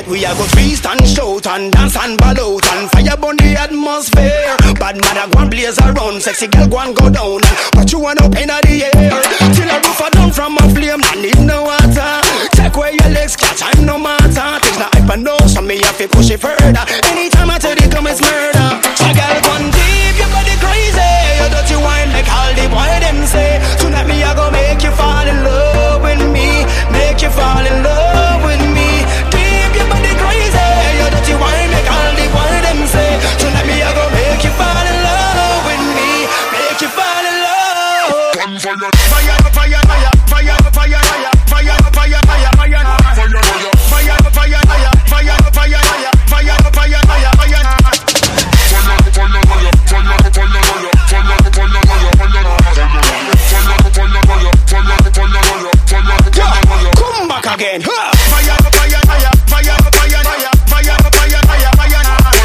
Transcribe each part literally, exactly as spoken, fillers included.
We a go twist and shout and dance and ball out and fire burn the atmosphere. Bad mother go and blaze around, sexy girl go and go down and put you one up in the air. Till a roof a down from a flame, I need no water. Take away your legs, catch time no matter. Things not hype and no, so me have to push it further. Anytime I tell you come it's murder. So girl gun deep, your body crazy. You dirty wine make all the boy them say. Tonight me I go make you fall in love with me, make you fall in love with me. Deep your body crazy, you dirty wine make all the boy them say. Tonight me I go make you fall in love with me, make you fall in love. Fire, fire, fire, fire, fire, fire, fire, fire, fire, fire, fire, fire, fire, fire, fire, come back again. Fire, fire, fire, fire, fire, fire, fire, fire, fire, fire, fire, fire,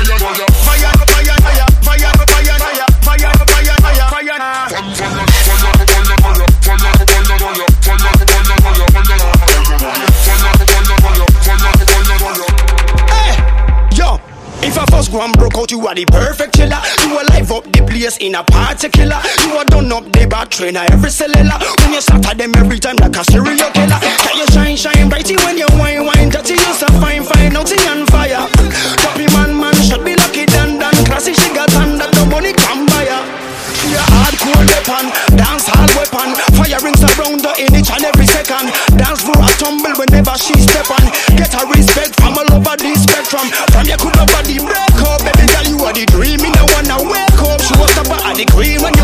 if I first go and broke out, you are the perfect killer. You are live up the place in a particular. You are done up the battery in every cellular. When you start at them every time like a serial killer. Can you shine, shine brighty when you wine, wine dirty? You so fine, fine, naughty and fire. Copy man, man, should be lucky than than classy. She got under the money come by her. She a hardcore weapon, dance hard weapon. Fire rings around her in each and every second. Dance for a tumble whenever she step on. Get her respect from all over the spectrum. From your cool body break up, baby girl, you are the dream. Me no wanna wake up. She was up at the cream when you